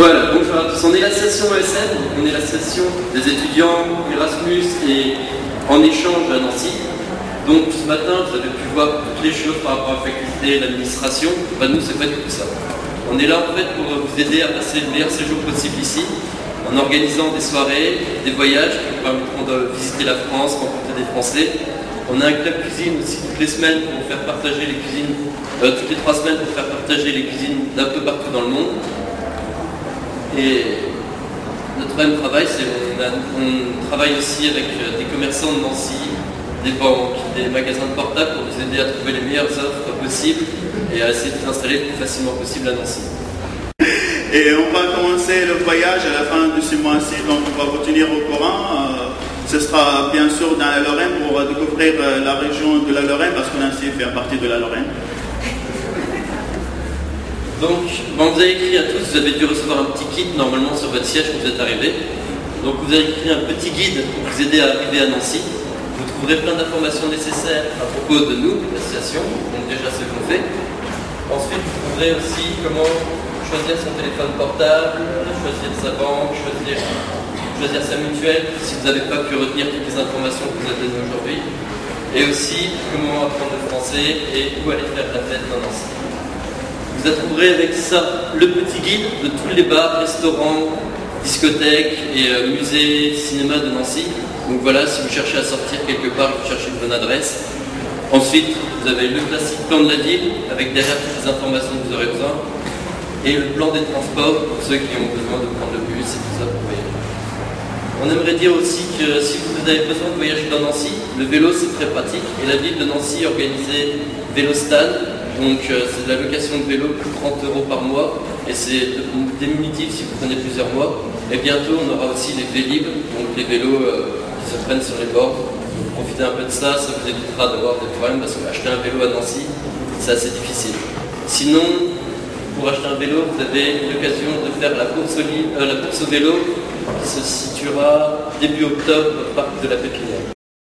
Voilà, bonjour à tous. On est l'association ESN, on est l'association des étudiants Erasmus et en échange à Nancy. Donc ce matin, vous avez pu voir toutes les choses par rapport à la faculté, l'administration. Nous, c'est pas du tout ça. On est là en fait pour vous aider à passer le meilleur séjour possible ici, en organisant des soirées, des voyages qui vous permettront de visiter la France, rencontrer des Français. On a un club cuisine aussi toutes les semaines pour vous faire partager les cuisines, toutes les 3 semaines pour faire partager les cuisines d'un peu partout dans le monde. Et notre même travail, c'est on travaille aussi avec des commerçants de Nancy, des banques, des magasins de portables pour vous aider à trouver les meilleures offres possibles et à essayer de vous installer le plus facilement possible à Nancy. Et on va commencer le voyage à la fin de ce mois-ci, donc on va vous tenir au courant. Ce sera bien sûr dans la Lorraine pour découvrir la région de la Lorraine, parce que Nancy fait partie de la Lorraine. Donc, vous avez écrit à tous, vous avez dû recevoir un petit kit normalement sur votre siège quand vous êtes arrivé. Donc vous avez écrit un petit guide pour vous aider à arriver à Nancy. Vous trouverez plein d'informations nécessaires à propos de nous, l'association, donc déjà ce qu'on fait. Ensuite, vous trouverez aussi comment choisir son téléphone portable, choisir sa banque, choisir sa mutuelle, si vous n'avez pas pu retenir toutes les informations que vous avez données aujourd'hui. Et aussi comment apprendre le français et où aller faire la fête dans Nancy. Vous trouverez avec ça le petit guide de tous les bars, restaurants, discothèques et musées, cinéma de Nancy. Donc voilà, si vous cherchez à sortir quelque part, vous cherchez une bonne adresse. Ensuite, vous avez le classique plan de la ville, avec derrière toutes les informations que vous aurez besoin. Et le plan des transports pour ceux qui ont besoin de prendre le bus et tout ça pour voyager. On aimerait dire aussi que si vous avez besoin de voyager dans Nancy, le vélo c'est très pratique. Et la ville de Nancy a organisé Vélostan. Donc c'est de la location de vélo pour 30 € par mois et c'est démunitif si vous prenez plusieurs mois. Et bientôt on aura aussi les Vélib, donc les vélos qui se prennent sur les bords. Donc profitez un peu de ça, ça vous évitera d'avoir des problèmes parce qu'acheter un vélo à Nancy c'est assez difficile. Sinon, pour acheter un vélo, vous avez l'occasion de faire la course au vélo qui se situera début octobre au parc de la Pépinière.